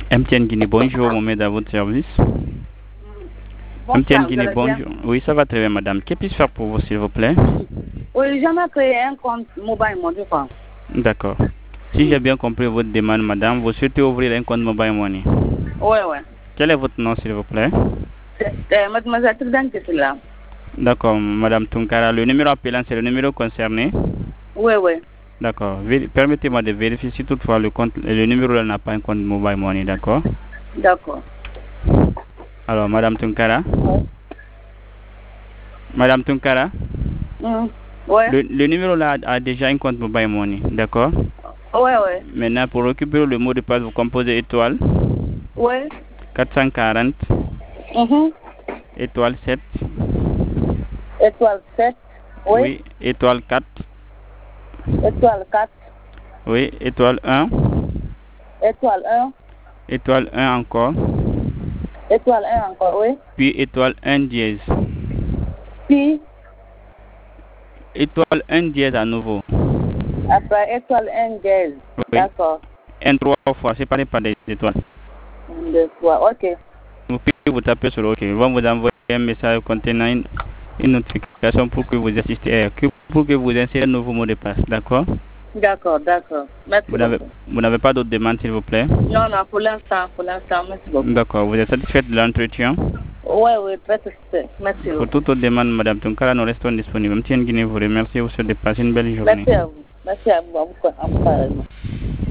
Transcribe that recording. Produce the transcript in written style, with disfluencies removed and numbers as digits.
MTN Guinée, bonjour, Mohamed à votre service. MTN Bonsoir, Guinée, bonjour. Oui, ça va très bien, madame. Que puis-je faire pour vous, s'il vous plaît? Oui, j'aimerais créer un compte mobile money, quoi. D'accord. Si j'ai bien compris votre demande, madame, vous souhaitez ouvrir un compte mobile money. Oui, oui. Quel est votre nom, s'il vous plaît? Mademoiselle Trudan qui est là. D'accord, madame Tunkara. Le numéro appelant, c'est le numéro concerné? Oui, oui. D'accord. Permettez-moi de vérifier si toutefois le numéro là n'a pas un compte mobile money, d'accord? D'accord. Alors, madame Tunkara? Oui. Madame Tunkara? Oui. Le numéro là a déjà un compte mobile money, d'accord? Oui, oui. Maintenant, pour récupérer le mot de passe, vous composez étoile Oui. 440 Mhm. étoile 7. Étoile 7. Oui. Oui, étoile 4. Étoile 4. Oui, étoile 1. Étoile 1. Étoile 1 encore. Étoile 1 encore, oui. Puis étoile 1 dièse. Puis, Étoile 1 dièse à nouveau. après étoile 1 dièse. Oui. D'accord. Un 3 fois, séparé par des étoiles. 1, 2, 3. OK. Vous pouvez vous taper sur OK. Ils vont vous envoyer un message contenant une notification pour que vous assistez, pour que vous insériez un nouveau mot de passe. D'accord? D'accord, d'accord. Merci beaucoup. Vous n'avez pas d'autres demandes, s'il vous plaît? Non, non, pour l'instant, merci beaucoup. D'accord. Vous êtes satisfaite de l'entretien? Oui, oui, très satisfait. Merci Pour beaucoup. toute autre demande, Madame Tunkara, nous restons disponibles. MTN Guinée vous remercie et vous souhaite de passer une belle journée. Merci à vous. Merci à vous. À vous.